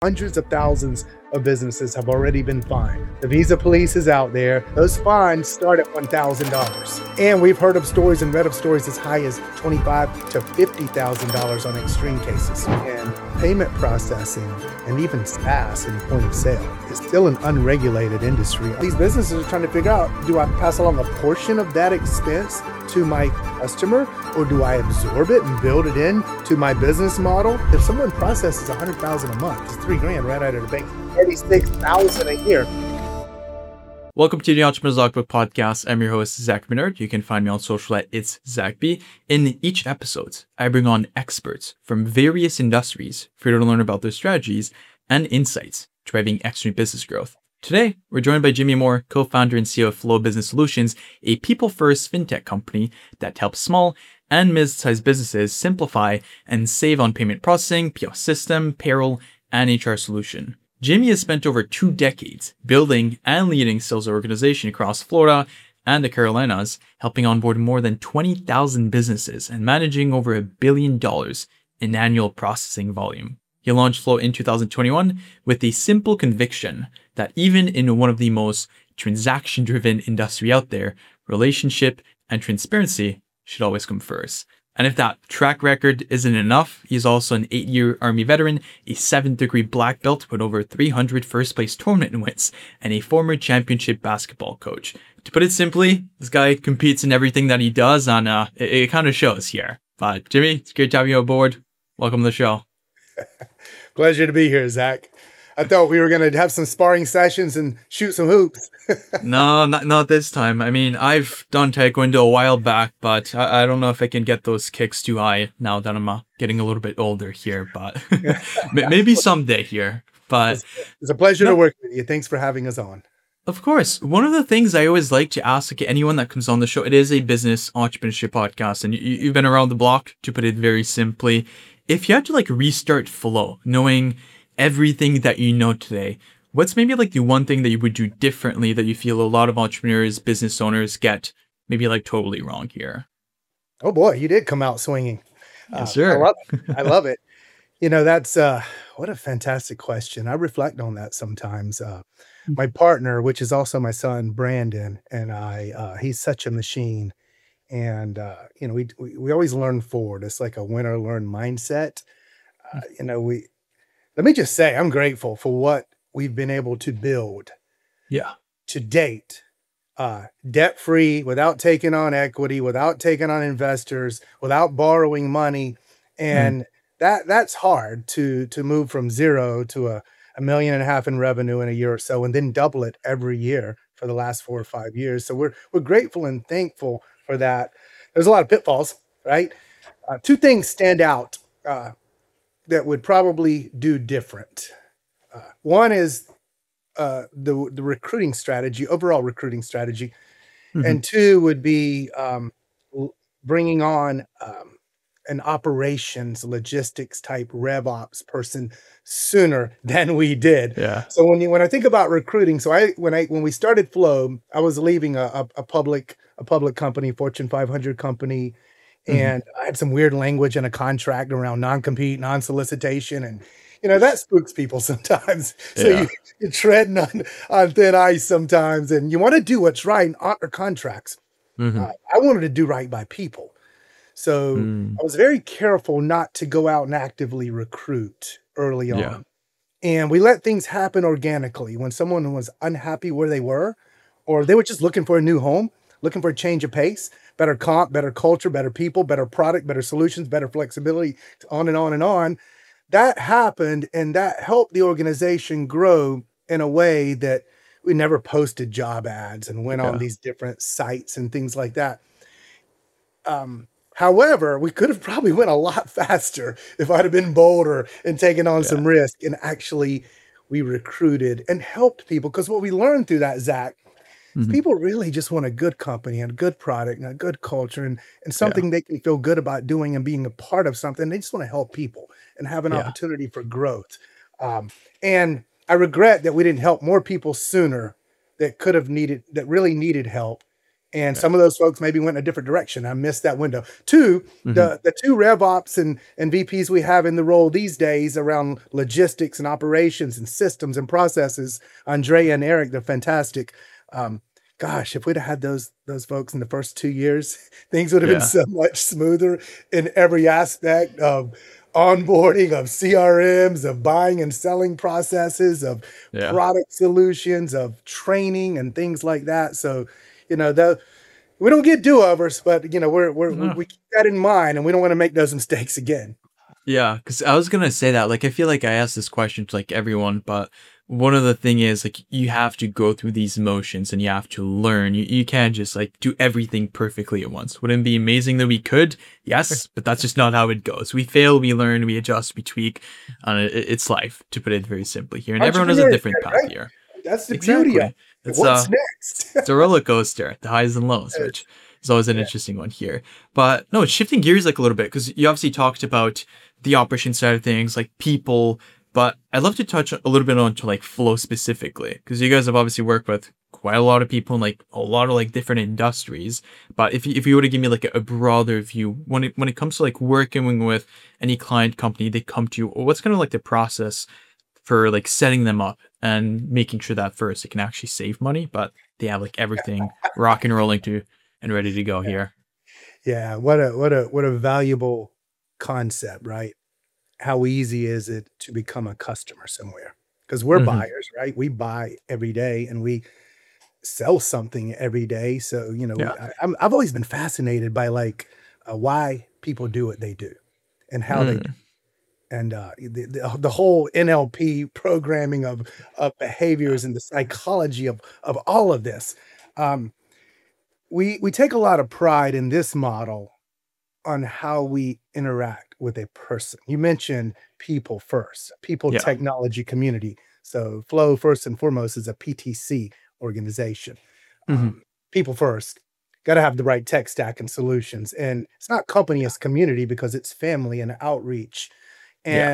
Hundreds of thousands of businesses have already been fined. The Visa police is out there. Those fines start at $1,000. And we've heard of stories and read of stories as high as $25,000 to $50,000 on extreme cases. And payment processing and even SaaS and point of sale is still an unregulated industry. These businesses are trying to figure out, do I pass along a portion of that expense to my customer, or do I absorb it and build it in to my business model? If someone processes $100,000 a month, it's $3,000 right out of the bank, $36,000 a year. Welcome to the Entrepreneur's Logbook Podcast. I'm your host, Zach Minard. You can find me on social at It's Zach B. In each episode, I bring on experts from various industries for you to learn about their strategies and insights driving extreme business growth. Today, we're joined by Jimmy Moore, co-founder and CEO of Flow Business Solutions, a people-first fintech company that helps small and mid-sized businesses simplify and save on payment processing, POS system, payroll, and HR solution. Jimmy has spent over 2 decades building and leading sales organization across Florida and the Carolinas, helping onboard more than 20,000 businesses and managing over $1 billion in annual processing volume. He launched Flow in 2021 with a simple conviction that even in one of the most transaction-driven industry out there, relationship and transparency should always come first. And if that track record isn't enough, he's also an 8-year Army veteran, a 7th-degree black belt with over 300 first-place tournament wins, and a former championship basketball coach. To put it simply, this guy competes in everything that he does, and it kind of shows here. But Jimmy, it's great to have you aboard. Welcome to the show. Pleasure to be here, Zach. I thought we were going to have some sparring sessions and shoot some hoops. No, not this time. I mean, I've done Taekwondo a while back, but I don't know if I can get those kicks too high now that I'm getting a little bit older here, but maybe someday here. But it's a pleasure to work with you. Thanks for having us on. Of course. One of the things I always like to ask anyone that comes on the show, it is a business entrepreneurship podcast, and you've been around the block, to put it very simply. If you had to restart Flow, knowing everything that you know today, what's maybe the one thing that you would do differently that you feel a lot of entrepreneurs, business owners get maybe totally wrong here? Oh boy, you did come out swinging. Yes, sir. I love it. That's what a fantastic question. I reflect on that sometimes. My partner, which is also my son, Brandon, and I, he's such a machine. And, we always learn forward. It's like a winner learn mindset. Let me just say, I'm grateful for what we've been able to build to date, debt-free, without taking on equity, without taking on investors, without borrowing money. And that's hard to move from zero to $1.5 million in revenue in a year or so, and then double it every year for the last 4 or 5 years. So we're grateful and thankful for that. There's a lot of pitfalls, right? 2 things stand out that would probably do different. One is the recruiting strategy, overall recruiting strategy. And 2 would be bringing on an operations, logistics type RevOps person sooner than we did. Yeah. So when I think about recruiting, when we started Flow, I was leaving a public company, Fortune 500 company, and I had some weird language in a contract around non-compete, non-solicitation, and that spooks people sometimes. So you're treading on thin ice sometimes, and you want to do what's right and honor contracts. I wanted to do right by people. So I was very careful not to go out and actively recruit early on. And we let things happen organically. When someone was unhappy where they were, or they were just looking for a new home, looking for a change of pace, better comp, better culture, better people, better product, better solutions, better flexibility, on and on and on. That happened, and that helped the organization grow in a way that we never posted job ads and went on these different sites and things like that. However, we could have probably went a lot faster if I'd have been bolder and taken on some risk. And actually, we recruited and helped people, because what we learned through that, Zach, people really just want a good company and a good product and a good culture and something they can feel good about doing and being a part of something. They just want to help people and have an opportunity for growth. And I regret that we didn't help more people sooner that really needed help. And Right. some of those folks maybe went in a different direction. I missed that window. Two, Hmm. the two rev ops and VPs we have in the role these days around logistics and operations and systems and processes, Andrea and Eric, they're fantastic. Um, Gosh, if we'd have had those folks in the first 2 years, things would have been Yeah. so much smoother in every aspect of onboarding, of CRMs, of buying and selling processes, of Yeah. product solutions, of training and things like that. So, the we don't get do-overs, but we keep that in mind, and we don't want to make those mistakes again. Yeah, because I was gonna say that, like, I feel like I asked this question to like everyone, but one of the thing is like you have to go through these motions and you have to learn. You can't just like do everything perfectly at once. Wouldn't it be amazing that we could? Yes, but that's just not how it goes. We fail, we learn, we adjust, we tweak. And it's life, to put it very simply here. And everyone has a Entrepreneur, different path right? here. That's the beauty of Exactly. it. It's What's next? it's a roller coaster, the highs and lows, which is always an Yeah. interesting one here. But no, shifting gears like a little bit, because you obviously talked about the operation side of things, like people, but I'd love to touch a little bit on to like flow specifically, because you guys have obviously worked with quite a lot of people in like a lot of like different industries. But if you were to give me like a broader view when it comes to like working with any client company, they come to you, what's kind of like the process for like setting them up and making sure that first it can actually save money, but they have like everything rock and rolling to and ready to go here. Yeah, what a valuable concept, right? How easy is it to become a customer somewhere? Because we're Hmm. buyers, right? We buy every day and we sell something every day. So, Yeah. I've always been fascinated by like why people do what they do and how they do. Mm. And the whole NLP programming of behaviors and the psychology of all of this. Um, we take a lot of pride in this model on how we interact with a person. You mentioned people first, people Yeah. technology community. So Flow first and foremost is a PTC organization. Hmm. Um, People first, got to have the right tech stack and solutions. And it's not company, it's community because it's family and outreach. Yeah.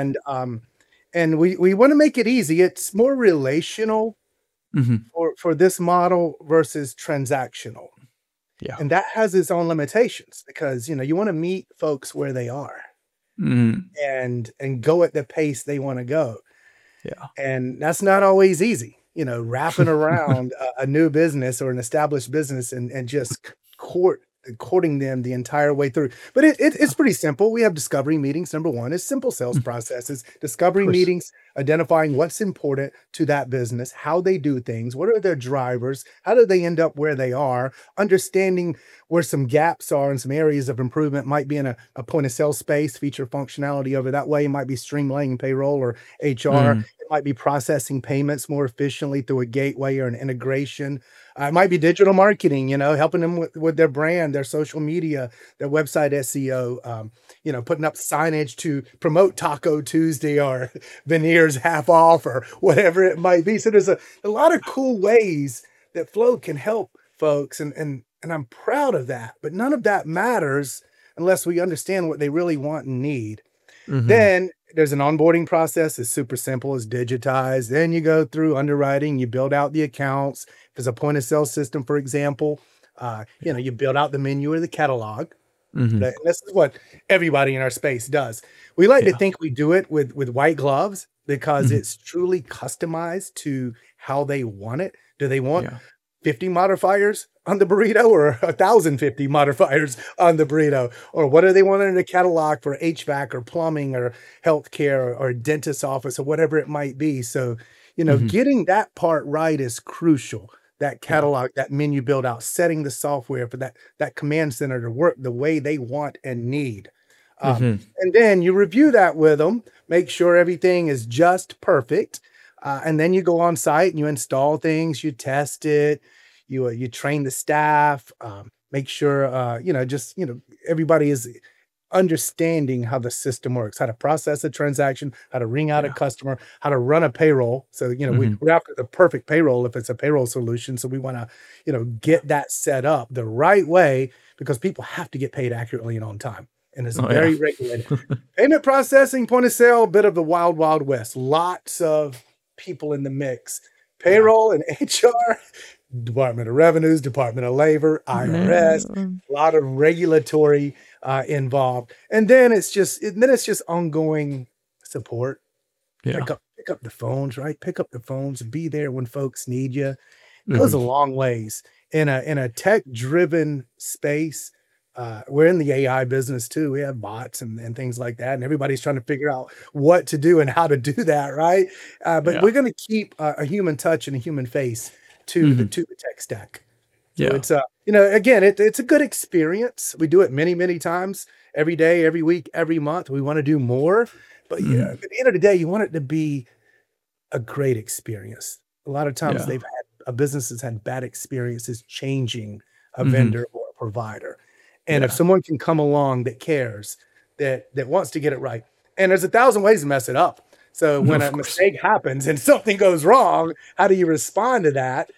And we want to make it easy. It's more relational Hmm. for this model versus transactional. Yeah. And that has its own limitations because you want to meet folks where they are Hmm. and go at the pace they want to go. Yeah. And that's not always easy, wrapping around a new business or an established business and just courting them the entire way through. But it's pretty simple. We have discovery meetings. Number one is simple sales Of processes, discovery course. meetings, identifying what's important to that business, how they do things, what are their drivers, how do they end up where they are, understanding where some gaps are and some areas of improvement might be in a point of sale space, feature functionality over that way, it might be streamlining payroll or HR. Mm. It might be processing payments more efficiently through a gateway or an integration. It might be digital marketing, helping them with their brand, their social media, their website SEO, putting up signage to promote Taco Tuesday or veneers half off or whatever it might be. So there's a lot of cool ways that Flow can help folks. And I'm proud of that. But none of that matters unless we understand what they really want and need. Hmm. Then there's an onboarding process. It's super simple. It's digitized. Then you go through underwriting. You build out the accounts. If it's a point of sale system, for example, Yeah. you build out the menu or the catalog. Hmm. Right? And this is what everybody in our space does. We like to Yeah. think we do it with white gloves because Hmm. it's truly customized to how they want it. Do they want Yeah. 50 modifiers on the burrito or 1,050 modifiers on the burrito? Or what do they want in the catalog for HVAC or plumbing or healthcare or dentist office or whatever it might be? So, Hmm. getting that part right is crucial. That Yeah. catalog, that menu build out, setting the software for that command center to work the way they want and need. Um, Hmm. and then you review that with them, make sure everything is just perfect. And then you go on site and you install things, you test it, you train the staff, make sure everybody is understanding how the system works, how to process a transaction, how to ring out a Yeah. customer, how to run a payroll. So, Hmm. we're after the perfect payroll if it's a payroll solution. So we want to, get that set up the right way because people have to get paid accurately and on time. And it's Oh yeah. very regulated. Payment processing, point of sale, bit of the wild, wild west. Lots of people in the mix. Payroll and HR, Department of Revenues, Department of Labor, IRS, a lot of regulatory involved. And then it's just ongoing support. Yeah. Pick up the phones, right? Pick up the phones and be there when folks need you. Goes a long ways in a tech-driven space. We're in the AI business too. We have bots and things like that, and everybody's trying to figure out what to do and how to do that, right? But we're going to keep a human touch and a human face to the tech stack. So it's again, it's a good experience. We do it many times, every day, every week, every month. We want to do more, but at the end of the day, you want it to be a great experience. A lot of times a business has had bad experiences changing a vendor or a provider. And if someone can come along that cares, that wants to get it right, and there's 1,000 ways to mess it up. So when a mistake happens and something goes wrong, how do you respond to that?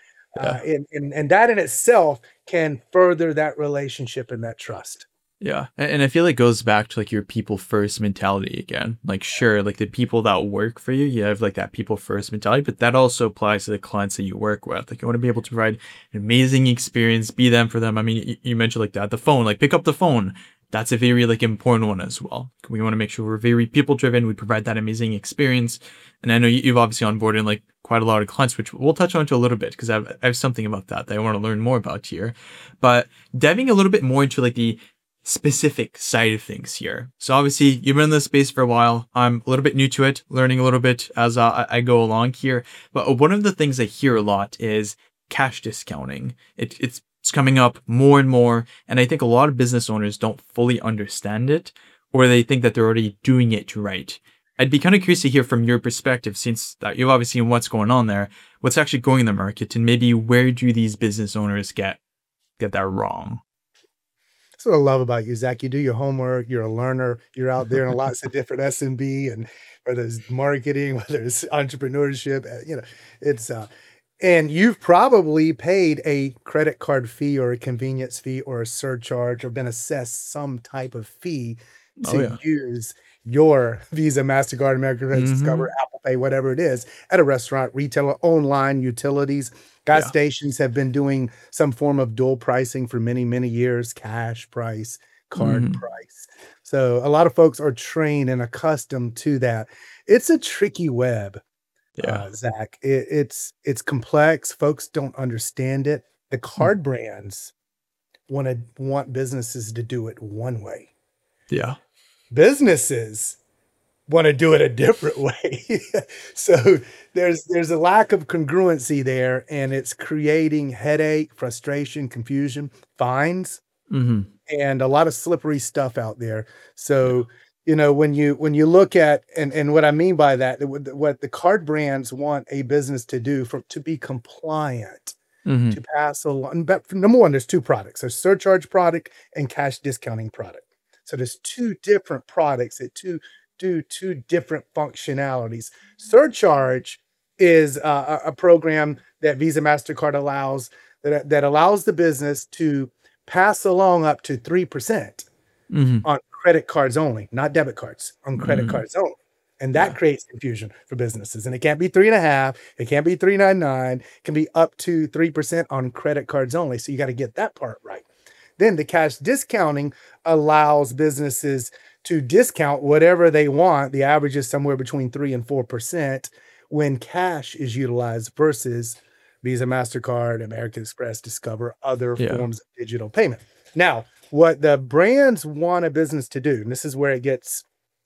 And that in itself can further that relationship and that trust. Yeah. And I feel like it goes back to like your people first mentality again. Like, sure, like the people that work for you, you have like that people first mentality, but that also applies to the clients that you work with. Like, you want to be able to provide an amazing experience, be them for them. I mean, you mentioned like that, the phone, like pick up the phone. That's a very like important one as well. We want to make sure we're very people driven. We provide that amazing experience. And I know you've obviously onboarded like quite a lot of clients, which we'll touch on to a little bit because I have something about that I want to learn more about here. But diving a little bit more into like the specific side of things here. So obviously you've been in this space for a while. I'm a little bit new to it, learning a little bit as I go along here. But one of the things I hear a lot is cash discounting. It's coming up more and more. And I think a lot of business owners don't fully understand it, or they think that they're already doing it right. I'd be kind of curious to hear from your perspective, since that you've obviously seen what's going on there, what's actually going in the market, and maybe where do these business owners get that wrong? That's what I love about you, Zach. You do your homework. You're a learner. You're out there in lots of different SMB, and whether it's marketing, whether it's entrepreneurship, it's and you've probably paid a credit card fee or a convenience fee or a surcharge or been assessed some type of fee to use your Visa, MasterCard, American Express, Discover, Apple Pay, whatever it is, at a restaurant, retailer, online, utilities. Gas stations have been doing some form of dual pricing for many years, cash price, card price. So a lot of folks are trained and accustomed to that. It's a tricky web, Zach. It's complex. Folks don't understand it. The card brands want businesses to do it one way. Yeah. Businesses want to do it a different way. So there's a lack of congruency there, and it's creating headache, frustration, confusion, fines, and a lot of slippery stuff out there. So, when you look at, and what I mean by that, what the card brands want a business to do to be compliant, to pass along. But number one, there's two products. There's surcharge product and cash discounting product. So there's two different products that do two different functionalities. Surcharge is a program that Visa, MasterCard allows that allows the business to pass along up to 3% on credit cards only, not debit cards, on credit cards only. And that creates confusion for businesses. And it can't be 3.5, it can't be 3.99, it can be up to 3% on credit cards only. So you got to get that part right. Then the cash discounting allows businesses to discount whatever they want. The average is somewhere between 3 and 4% when cash is utilized versus Visa, MasterCard, American Express, Discover, other forms of digital payment. Now, what the brands want a business to do, and this is where it gets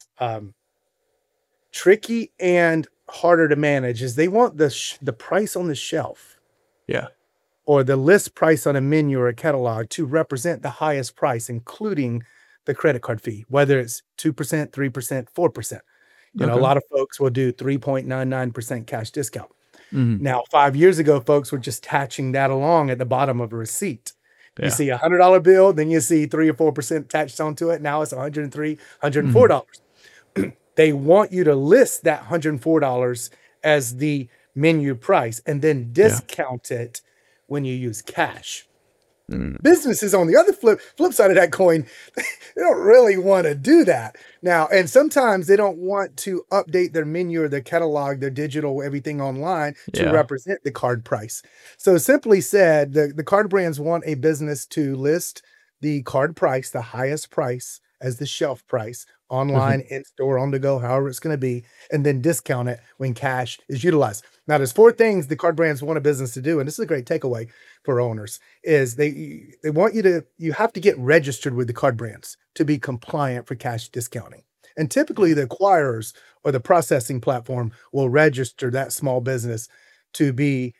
tricky and harder to manage, is they want the price on the shelf. Yeah. Or the list price on a menu or a catalog to represent the highest price, including the credit card fee, whether it's 2%, 3%, 4%. A lot of folks will do 3.99% cash discount. Now, 5 years ago, folks were just attaching that along at the bottom of a receipt. You see a $100 bill, then you see 3 or 4% attached onto it. Now it's $103, $104. They want you to list that $104 as the menu price and then discount it when you use cash. Businesses on the other flip side of that coin, they don't really want to do that now. And sometimes they don't want to update their menu or their catalog, their digital, everything online to Yeah. represent the card price. So simply said, the card brands want a business to list the card price, the highest price as the shelf price online, in store, on the go, however it's going to be, and then discount it when cash is utilized. Now, there's 4 things the card brands want a business to do, and this is a great takeaway for owners, is they want you have to get registered with the card brands to be compliant for cash discounting. And typically the acquirers or the processing platform will register that small business to be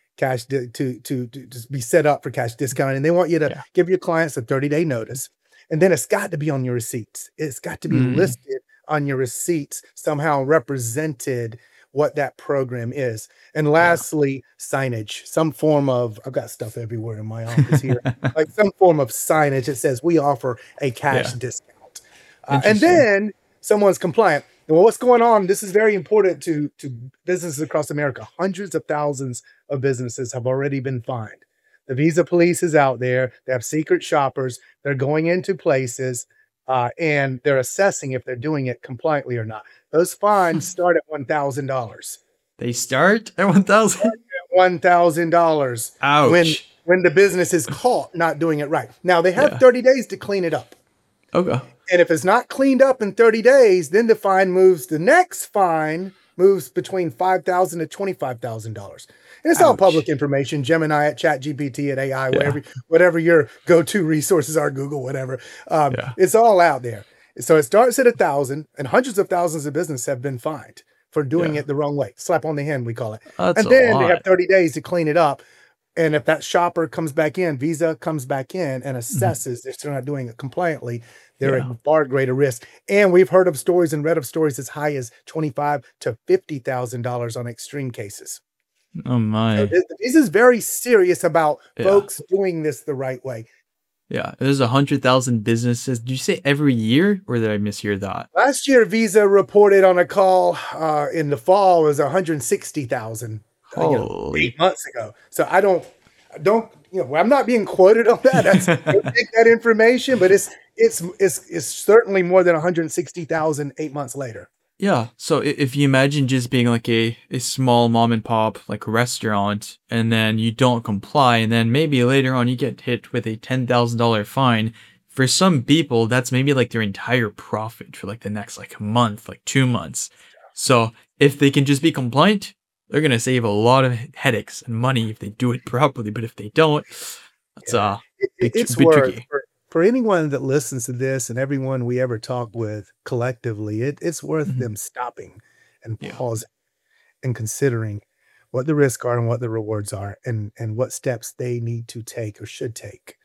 to be set up for cash discounting. And they want you to give your clients a 30-day notice. And then it's got to be on your receipts. It's got to be listed on your receipts, somehow represented what that program is. And lastly, signage, some form of, I've got stuff everywhere in my office here, like some form of signage that says we offer a cash discount. And then someone's compliant. Well, what's going on? This is very important to businesses across America. Hundreds of thousands of businesses have already been fined. The Visa police is out there. They have secret shoppers. They're going into places and they're assessing if they're doing it compliantly or not. Those fines start at $1,000. They start at 1,000? $1,000. Ouch. When the business is caught not doing it right. Now, they have 30 days to clean it up. Okay. And if it's not cleaned up in 30 days, then the next fine moves between $5,000 to $25,000. And it's all public information. Gemini at ChatGPT at AI, whatever your go-to resources are, Google, whatever. It's all out there. So it starts at 1,000, and hundreds of thousands of businesses have been fined for doing it the wrong way. Slap on the hand, we call it. That's and then they have 30 days to clean it up. And if that shopper comes back in, Visa comes back in and assesses if they're not doing it compliantly, they're at far greater risk. And we've heard of stories and read of stories as high as $25,000 to $50,000 on extreme cases. Oh my. So this is very serious about folks doing this the right way. Yeah, there's 100,000 businesses. Did you say every year, or did I mishear that? Last year, Visa reported on a call in the fall was 160,000. Holy. 8 months ago. So I don't, I'm not being quoted on that. That's take that information, but it's certainly more than 160,000 8 months later. Yeah. So if you imagine just being like a small mom and pop, like restaurant, and then you don't comply, and then maybe later on you get hit with a $10,000 fine. For some people, that's maybe like their entire profit for like the next like month, like 2 months. So if they can just be compliant, they're going to save a lot of headaches and money if they do it properly. But if they don't, that's it's bit worth tricky. for anyone that listens to this and everyone we ever talk with collectively, it's worth them stopping and pausing and considering what the risks are and what the rewards are and what steps they need to take or should take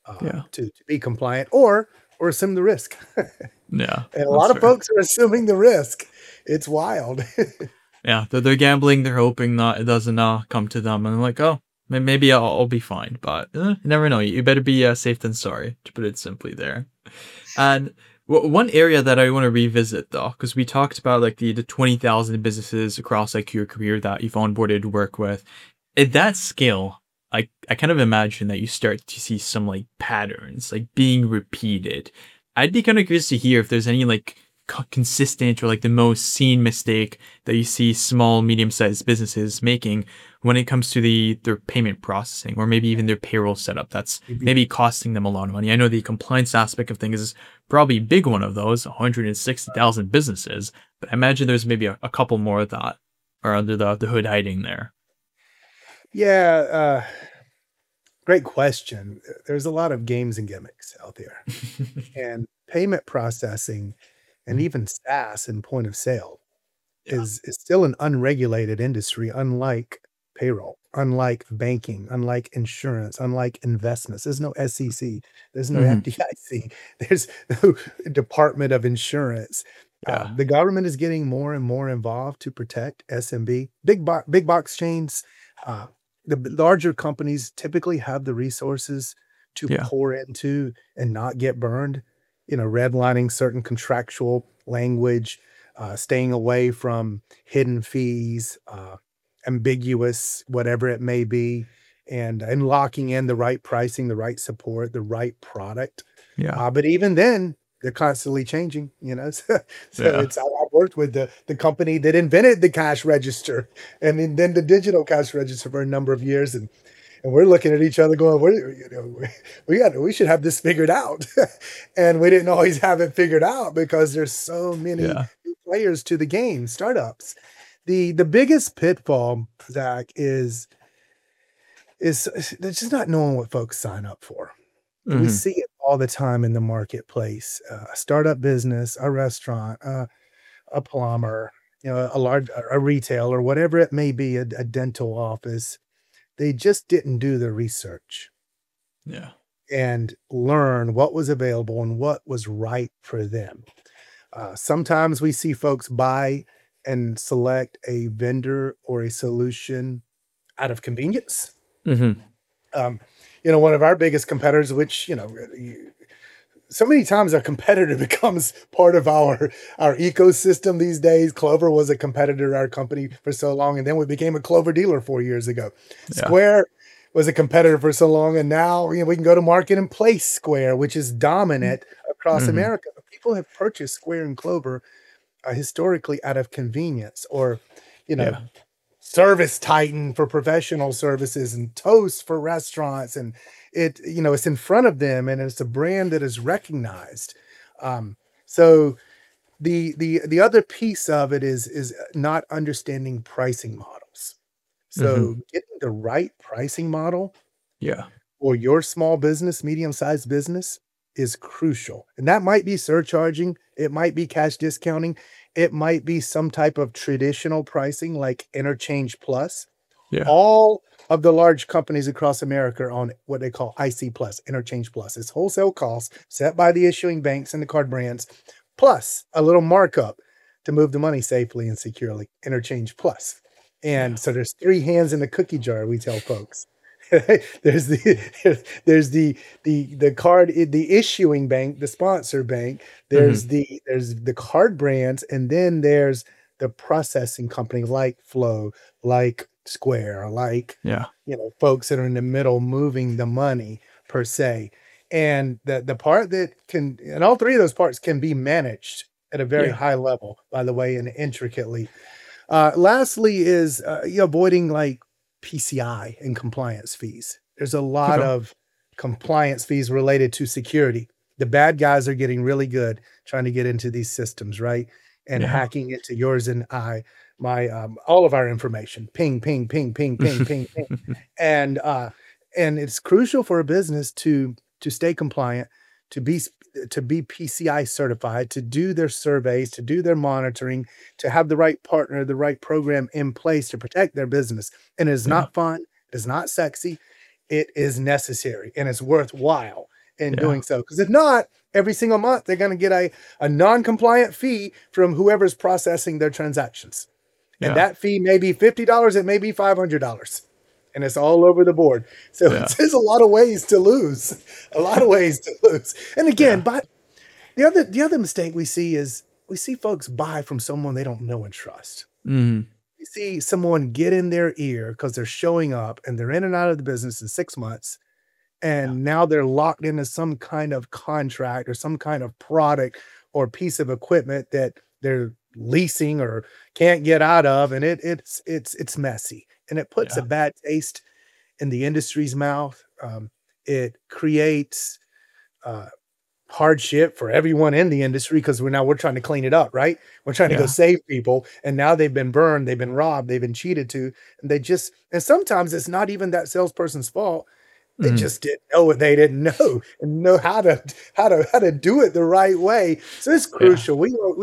to be compliant or assume the risk. And a lot of folks are assuming the risk. It's wild. Yeah, they're gambling. They're hoping that it doesn't come to them. And they're like, oh, maybe I'll be fine. But you never know. You better be safe than sorry, to put it simply there. And one area that I want to revisit, though, because we talked about like the 20,000 businesses across like your career that you've onboarded work with. At that scale, I kind of imagine that you start to see some like patterns like being repeated. I'd be kind of curious to hear if there's any like consistent or like the most seen mistake that you see small, medium-sized businesses making when it comes to their payment processing or maybe even their payroll setup that's maybe costing them a lot of money. I know the compliance aspect of things is probably a big one of those, 160,000 businesses, but I imagine there's maybe a couple more of that are under the hood hiding there. Yeah, great question. There's a lot of games and gimmicks out there. And payment processing and even SaaS and point of sale is still an unregulated industry, unlike payroll, unlike banking, unlike insurance, unlike investments. There's no SEC, there's no FDIC, there's no Department of Insurance. The government is getting more and more involved to protect SMB. Big box chains, the larger companies typically have the resources to pour into and not get burned. Redlining certain contractual language, staying away from hidden fees, ambiguous, whatever it may be, and locking in the right pricing, the right support, the right product. Yeah. But even then, they're constantly changing, you know. So Yeah. it's I worked with the company that invented the cash register and then the digital cash register for a number of years, and we're looking at each other going, we should have this figured out. And we didn't always have it figured out because there's so many Yeah. new players to the game, startups. The biggest pitfall, Zach, is they're just not knowing what folks sign up for. We Hmm. see it all the time in the marketplace. A startup business, a restaurant, a plumber, a retailer, whatever it may be, a dental office. They just didn't do the research Yeah. and learn what was available and what was right for them. Sometimes we see folks buy and select a vendor or a solution out of convenience. Hmm. Um, one of our biggest competitors, which, so many times our competitor becomes part of our ecosystem these days. Clover was a competitor to our company for so long, and then we became a Clover dealer 4 years ago. Yeah. Square was a competitor for so long, and now we can go to market and place Square, which is dominant across Hmm. America. But people have purchased Square and Clover historically out of convenience, or you know Yeah. Service Titan for professional services and Toast for restaurants, and it's in front of them, and it's a brand that is recognized. So the other piece of it is not understanding pricing models. Hmm. So getting the right pricing model Yeah. for your small business, medium-sized business is crucial. And that might be surcharging, it might be cash discounting, it might be some type of traditional pricing like Interchange Plus. Yeah. All of the large companies across America are on what they call IC Plus, Interchange Plus. It's wholesale costs set by the issuing banks and the card brands, plus a little markup to move the money safely and securely, Interchange Plus. Yeah. And so there's three hands in the cookie jar, we tell folks. There's the card, the issuing bank, the sponsor bank. Hmm. There's the card brands, and then there's the processing company like Flow, like Square, like Yeah. folks that are in the middle moving the money per se. And the part that can, and all three of those parts can be managed at a very Yeah. high level, by the way, and intricately. Lastly is avoiding like PCI and compliance fees. There's a lot Okay. of compliance fees related to security. The bad guys are getting really good trying to get into these systems, right? And Yeah. hacking into yours and my all of our information. Ping, ping, ping, ping, ping, ping, ping. And it's crucial for a business to stay compliant, to be to be PCI certified, to do their surveys, to do their monitoring, to have the right partner, the right program in place to protect their business. And it is Yeah. not fun, it is not sexy, it is necessary and it's worthwhile in Yeah. doing so. Because if not, every single month they're going to get a non-compliant fee from whoever's processing their transactions. And Yeah. that fee may be $50, it may be $500. And it's all over the board. So Yeah. there's a lot of ways to lose. A lot of ways to lose. And again, Yeah. but the other mistake we see is we see folks buy from someone they don't know and trust. Hmm. We see someone get in their ear because they're showing up and they're in and out of the business in 6 months. Yeah. And now they're locked into some kind of contract or some kind of product or piece of equipment that they're leasing or can't get out of. And it's messy and it puts Yeah. a bad taste in the industry's mouth. It creates uh, hardship for everyone in the industry because we're trying to clean it up, right? We're trying to go Yeah. save people, and now they've been burned, they've been robbed, they've been cheated to, and sometimes it's not even that salesperson's fault. They Hmm. just didn't know what they didn't know and know how to do it the right way. So it's Yeah. crucial.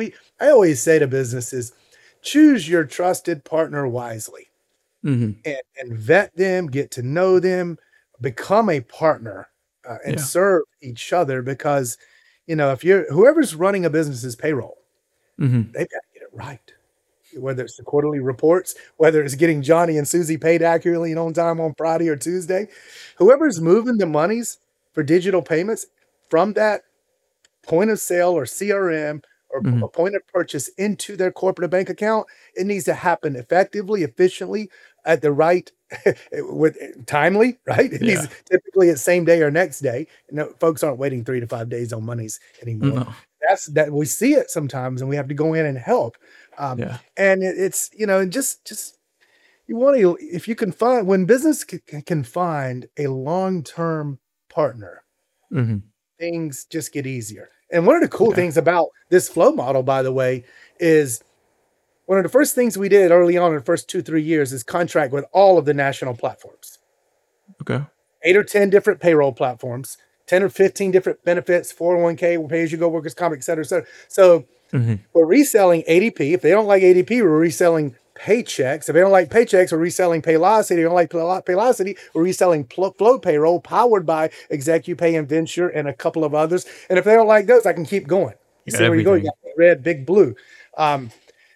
I always say to businesses, choose your trusted partner wisely Hmm. and vet them, get to know them, become a partner, and Yeah. serve each other because, if whoever's running a business's payroll, Hmm. they've got to get it right. Whether it's the quarterly reports, whether it's getting Johnny and Susie paid accurately and on time on Friday or Tuesday, whoever's moving the monies for digital payments from that point of sale or CRM Hmm. a point of purchase into their corporate bank account, it needs to happen effectively, efficiently, at the right with timely, right? It needs Yeah. typically it's same day or next day. No, folks aren't waiting 3 to 5 days on monies anymore. No. That we see it sometimes, and we have to go in and help. Yeah. And it's just you want to if you can find when business can find a long term partner, Hmm. things just get easier. And one of the cool Yeah. things about this flow model, by the way, is one of the first things we did early on in the first 2, 3 years is contract with all of the national platforms, Okay. 8 or 10 different payroll platforms, 10 or 15 different benefits, 401k, pay as you go, workers' comp, et cetera, et cetera. So Hmm. we're reselling ADP. If they don't like ADP, we're reselling Paychex. If they don't like Paychex, we're reselling Paylocity. If they don't like Paylocity, we're reselling Flow Payroll, powered by ExecuPay and Venture and a couple of others. And if they don't like those, I can keep going. You You got see where you go? You everything. got red, big, blue. Um,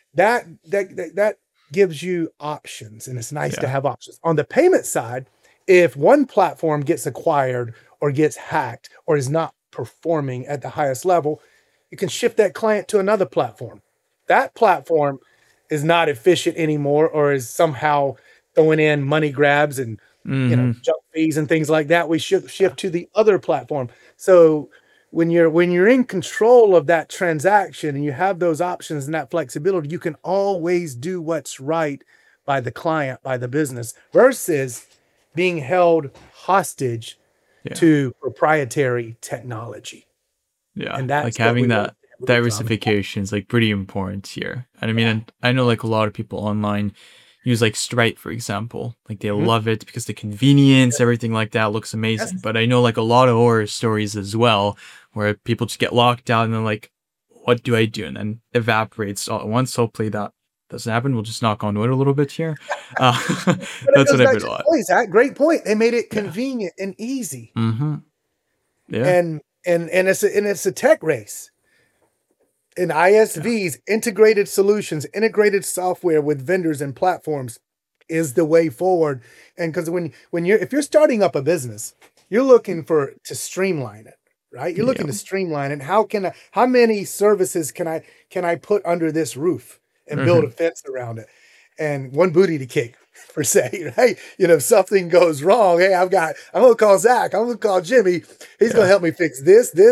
that gives you options, and it's nice to Yeah. have options. On the payment side, if one platform gets acquired or gets hacked or is not performing at the highest level, you can shift that client to another platform. That platform is not efficient anymore or is somehow throwing in money grabs and Hmm. junk fees and things like that. We shift to the other platform. So when you're in control of that transaction and you have those options and that flexibility, you can always do what's right by the client, by the business, versus being held hostage Yeah. to proprietary technology. Yeah. And Like that's what having we want that to really drive. diversification is like pretty important here. And I mean, Yeah. and I know like a lot of people online use like Stripe, for example. Like they Mhm. love it because the convenience, everything like that looks amazing. Yes. But I know like a lot of horror stories as well, where people just get locked out and they're like, what do I do? And then evaporates all at once. Hopefully that doesn't happen. We'll just knock on wood a little bit here. Uh, But it that's goes what I've back heard to a the lot. point, Zach. Great point. They made it Yeah. convenient and easy. Hmm. Yeah. And it's a tech race. And Yeah. ISVs, integrated solutions, integrated software with vendors and platforms is the way forward. And because when you're if you're starting up a business, you're looking for to streamline it, right? You're looking Yeah. to streamline it. How many services can I put under this roof and build a Hmm. fence around it? And one booty to kick per se, right? If something goes wrong, hey, I'm gonna call Zach, I'm gonna call Jimmy. He's gonna Yeah. help me fix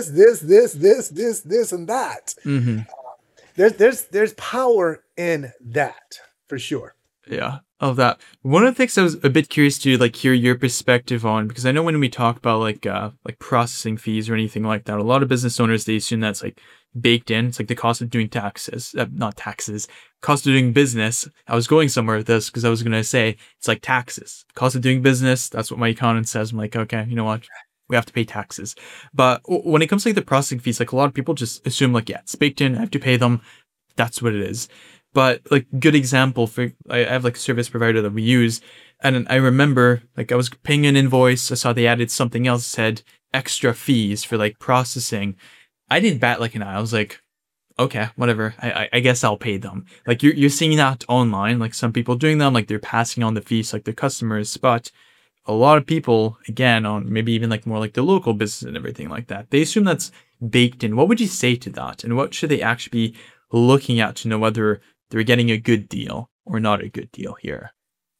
this, and that. Hmm. There's power in that for sure. Yeah, of that. One of the things I was a bit curious to like hear your perspective on, because I know when we talk about like processing fees or anything like that, a lot of business owners they assume that's like baked in. It's like the cost of doing taxes, not taxes, cost of doing business. I was going somewhere with this because I was gonna say it's like taxes, cost of doing business. That's what my accountant says. I'm like, okay, you know what? We have to pay taxes. But when it comes to like the processing fees, like a lot of people just assume like, yeah, it's baked in. I have to pay them. That's what it is. But like good example for I have like a service provider that we use, and I remember like I was paying an invoice. I saw they added something else said extra fees for like processing. I didn't bat like an eye. I was like, okay, whatever. I guess I'll pay them. Like you're seeing that online. Like some people doing them, like they're passing on the fees like their customers. But a lot of people, again, on maybe even like more like the local business and everything like that, they assume that's baked in. What would you say to that? And what should they actually be looking at to know whether they're getting a good deal or not a good deal here?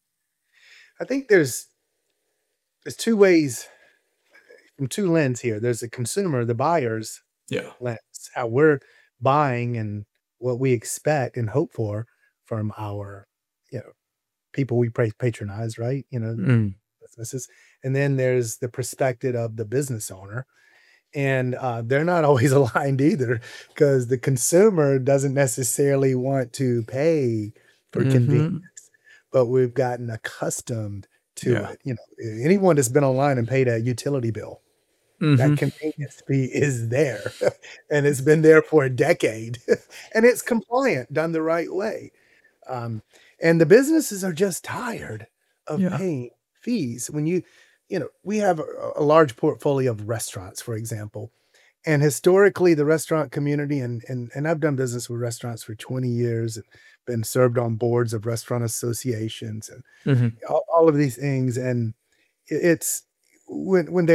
I think there's two ways from two lens here. There's the consumer, the buyer's Yeah. lens, how we're buying and what we expect and hope for from our, you know, people we patronize, right? Mm, Businesses. And then there's the perspective of the business owner. And they're not always aligned either because the consumer doesn't necessarily want to pay for convenience, mm-hmm. but we've gotten accustomed to Yeah. it. Anyone that's been online and paid a utility bill, that Mm-hmm. convenience fee is there and it's been there for a decade and it's compliant, done the right way. Um, and the businesses are just tired of Yeah. paying fees. We have a large portfolio of restaurants, for example, and historically the restaurant community and I've done business with restaurants for 20 years and been served on boards of restaurant associations and Mm-hmm. all of these things. And it's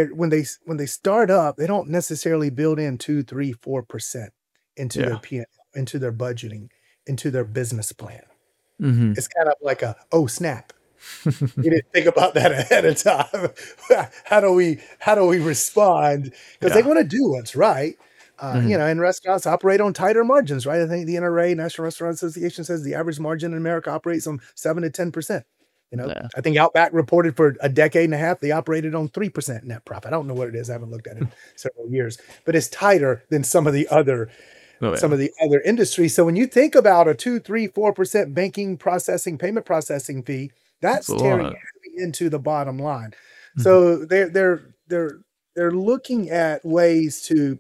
when they start up, they don't necessarily build in 2, 3, 4% into their Yeah. P&L. into their budgeting, into their business plan. Mm-hmm. It's kind of like a, oh, snap. You didn't think about that ahead of time. How do we respond? Because they Yeah. want to do what's right. Mm-hmm. And restaurants operate on tighter margins, right? I think the NRA, National Restaurant Association, says the average margin in America operates on 7 to 10%. Yeah. I think Outback reported for a decade and a half, they operated on 3% net profit. I don't know what it is. I haven't looked at it in several years, but it's tighter than some of the other industries. So when you think about a 2, 3, 4% banking processing, payment processing fee, that's tearing heavy into the bottom line. Mm-hmm. So they're looking at ways to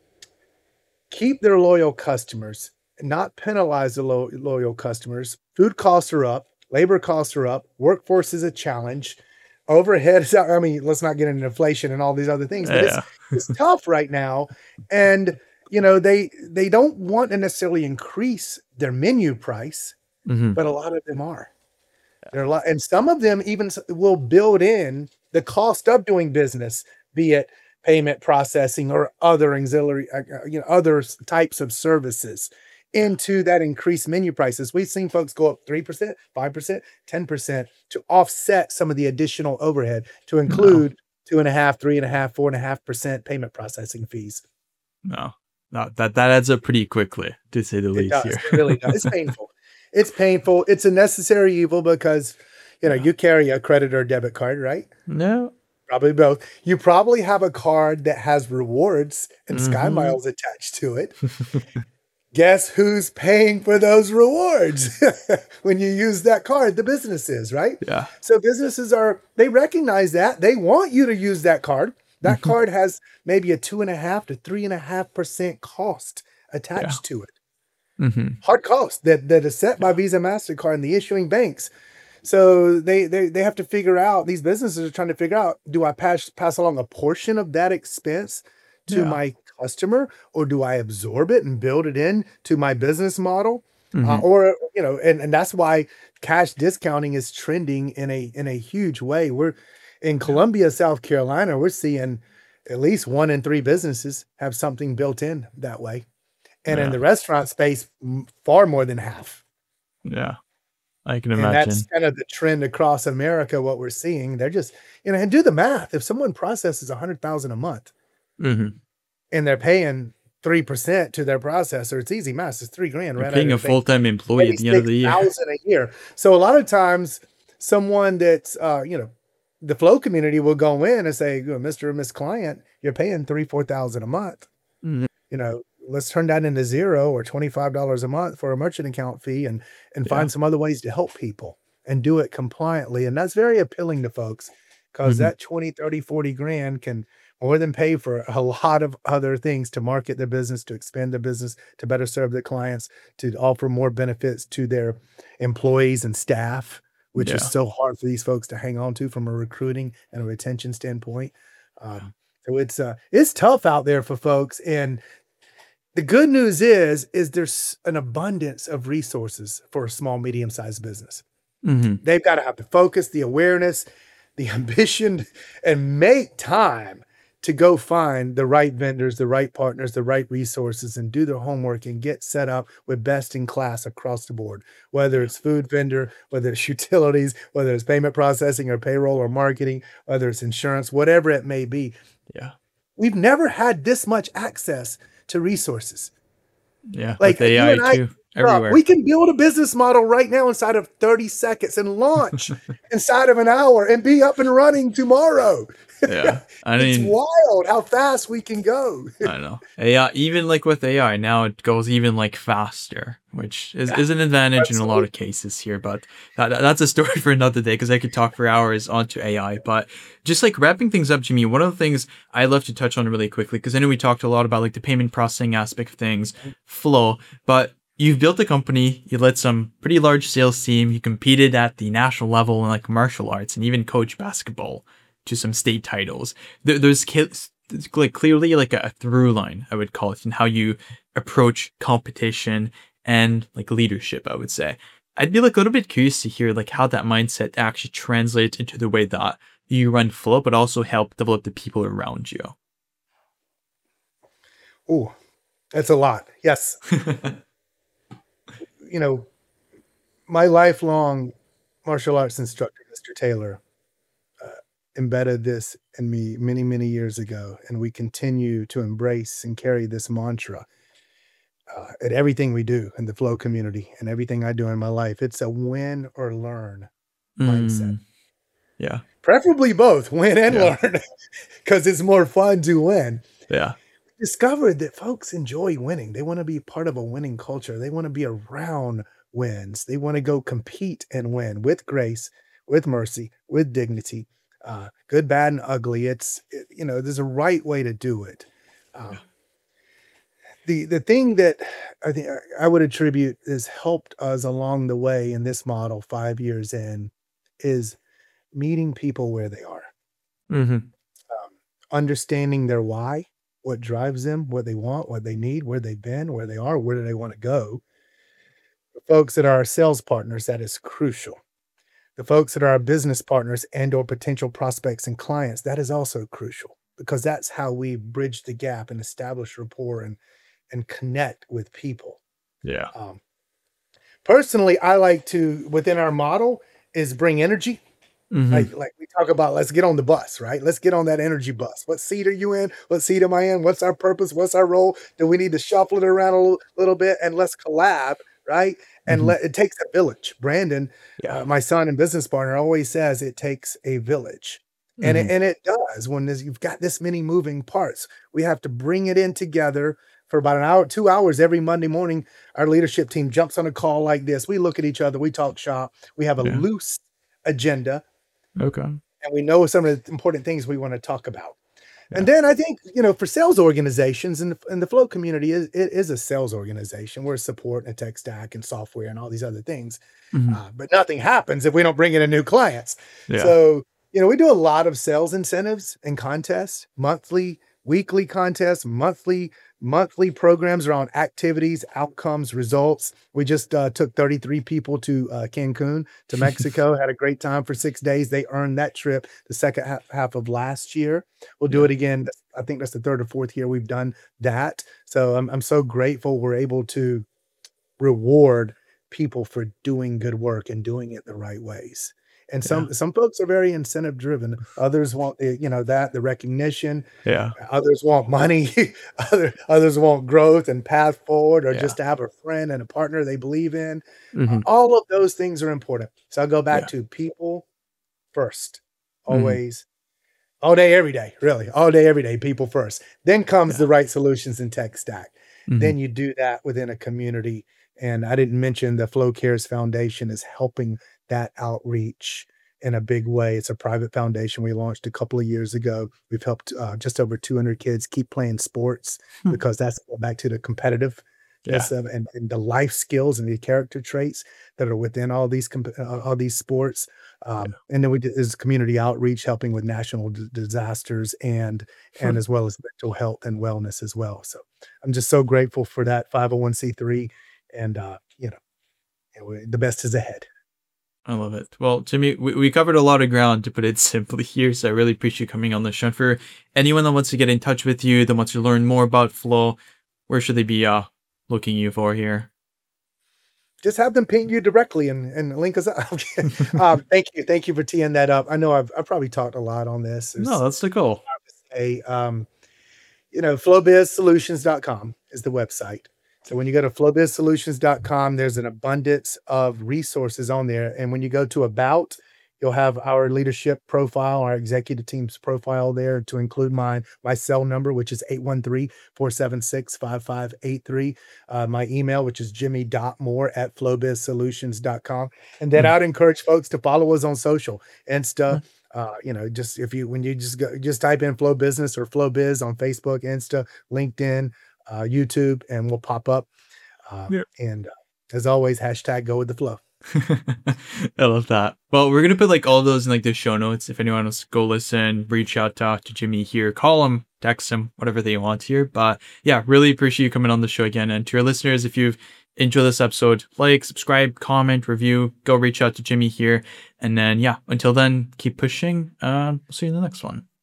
keep their loyal customers and not penalize the loyal customers. Food costs are up, labor costs are up, workforce is a challenge, overhead is out. I mean, let's not get into inflation and all these other things, but it's tough right now. And they don't want to necessarily increase their menu price, but a lot of them are. There are a lot, and some of them even will build in the cost of doing business, be it payment processing or other auxiliary, other types of services, into that increased menu prices. We've seen folks go up 3%, 5%, 10% to offset some of the additional overhead, to include 2.5%, 3.5%, 4.5% payment processing fees. No, that adds up pretty quickly, to say the least. Here, it really does. It's painful. It's painful. It's a necessary evil because, you carry a credit or debit card, right? No. Probably both. You probably have a card that has rewards and Sky Miles attached to it. Guess who's paying for those rewards when you use that card? The businesses, right? Yeah. So businesses they recognize that. They want you to use that card. That card has maybe a 2.5% to 3.5% cost attached to it. Hard cost that is set by Visa, MasterCard, and the issuing banks. So they have to figure out, these businesses are trying to figure out, do I pass along a portion of that expense to my customer, or do I absorb it and build it in to my business model? And that's why cash discounting is trending in a huge way. We're in Columbia, South Carolina, we're seeing at least 1 in 3 businesses have something built in that way. And in the restaurant space, far more than half. Yeah, I can imagine. And that's kind of the trend across America, what we're seeing. They're just, and do the math. If someone processes $100,000 a month and they're paying 3% to their processor, it's easy math. It's $3,000. Right? Paying a full-time employee at the end of the year. $6,000 a year. So a lot of times someone that's, the flow community will go in and say, Mr. or Miss Client, you're paying $3,000-4,000 a month. Let's turn that into $0 or $25 a month for a merchant account fee and find some other ways to help people and do it compliantly. And that's very appealing to folks because that 20, 30, 40 grand can more than pay for a lot of other things to market their business, to expand their business, to better serve their clients, to offer more benefits to their employees and staff, which is so hard for these folks to hang on to from a recruiting and a retention standpoint. So it's tough out there for folks. And the good news is there's an abundance of resources for a small, medium-sized business. They've got to have the focus, the awareness, the ambition, and make time to go find the right vendors, the right partners, the right resources, and do their homework and get set up with best in class across the board, whether it's food vendor, whether it's utilities, whether it's payment processing or payroll or marketing, whether it's insurance, whatever it may be. Yeah. We've never had this much access to resources. Yeah. Like AI too. Everywhere. We can build a business model right now inside of 30 seconds and launch inside of an hour and be up and running tomorrow. Yeah. It's wild how fast we can go. I know. AI, even like with AI, now it goes even like faster, which is an advantage in a lot of cases here. But that's a story for another day because I could talk for hours onto AI. But just like wrapping things up, Jimmy, one of the things I love to touch on really quickly, because I know we talked a lot about like the payment processing aspect of things, flow, but you've built a company, you led some pretty large sales team, you competed at the national level in like martial arts and even coach basketball to some state titles. There's like clearly like a through line, I would call it, in how you approach competition and like leadership, I would say. I'd be like a little bit curious to hear like how that mindset actually translates into the way that you run Flow, but also help develop the people around you. Oh, that's a lot. Yes. you know, my lifelong martial arts instructor, Mr. Taylor, embedded this in me many, many years ago, and we continue to embrace and carry this mantra at everything we do in the flow community and everything I do in my life. It's a win or learn mindset. Yeah. Preferably both, win and Yeah. learn, because it's more fun to win. Yeah. Discovered that folks enjoy winning. They want to be part of a winning culture. They want to be around wins. They want to go compete and win with grace, with mercy, with dignity, good, bad, and ugly. There's a right way to do it. The thing that I think I would attribute has helped us along the way in this model 5 years in is meeting people where they are, Mm-hmm. understanding their why, what drives them, what they want, what they need, where they've been, where they are, where do they want to go. The folks that are our sales partners, that is crucial. The folks that are our business partners and or potential prospects and clients, that is also crucial, because that's how we bridge the gap and establish rapport and connect with people. Yeah. Personally, I like to, within our model, is bring energy. Mm-hmm. Like we talk about, let's get on the bus, right? Let's get on that energy bus. What seat are you in? What seat am I in? What's our purpose? What's our role? Do we need to shuffle it around a little bit? And let's collab, right? And it takes a village. Brandon, my son and business partner, always says it takes a village. And it does. When you've got this many moving parts, we have to bring it in together for about an hour, 2 hours every Monday morning. Our leadership team jumps on a call like this. We look at each other. We talk shop. We have a loose agenda. Okay. And we know some of the important things we want to talk about. Yeah. And then I think, for sales organizations and the flow community, it is a sales organization. We're a support and a tech stack and software and all these other things. But nothing happens if we don't bring in new clients. Yeah. So, we do a lot of sales incentives and contests, monthly, weekly contests, monthly programs around activities, outcomes, results. We just took 33 people to Cancun, to Mexico, had a great time for 6 days. They earned that trip the second half of last year. We'll do it again. I think that's the third or fourth year we've done that. So I'm so grateful we're able to reward people for doing good work and doing it the right ways. And some folks are very incentive driven. Others want the recognition. Yeah. Others want money. Others want growth and path forward, or just to have a friend and a partner they believe in. All of those things are important. So I'll go back to people first, always, all day, every day, really, all day, every day, people first. Then comes the right solutions and tech stack. Then you do that within a community. And I didn't mention the Flow Cares Foundation is helping that outreach in a big way. It's a private foundation we launched a couple of years ago. We've helped just over 200 kids keep playing sports because that's back to the competitive and the life skills and the character traits that are within all these sports. And then we did this community outreach, helping with national disasters and as well as mental health and wellness as well. So I'm just so grateful for that 501c3, and the best is ahead. I love it. Well, Jimmy, we covered a lot of ground, to put it simply here, so I really appreciate you coming on the show. For anyone that wants to get in touch with you, that wants to learn more about Flow, where should they be looking you for here? Just have them ping you directly and link us up. Thank you for teeing that up. I know I've probably talked a lot on this. No, that's the goal. FlowBizSolutions.com is the website. So when you go to FlowBizSolutions.com, there's an abundance of resources on there. And when you go to About, you'll have our leadership profile, our executive team's profile there, to include my cell number, which is 813-476-5583. My email, which is jimmy.moore@flowbizsolutions.com. And then I'd encourage folks to follow us on social, Insta. When you just type in Flow Business or Flow Biz on Facebook, Insta, LinkedIn, YouTube, and we'll pop up. And as always, #go with the flow. I love that. Well, we're gonna put all those in the show notes. If anyone wants to go listen, reach out to Jimmy here, call him, text him, whatever they want here. But yeah, really appreciate you coming on the show again. And to your listeners, if you've enjoyed this episode, subscribe, comment, review, go reach out to Jimmy here. And then until then, keep pushing. We'll see you in the next one.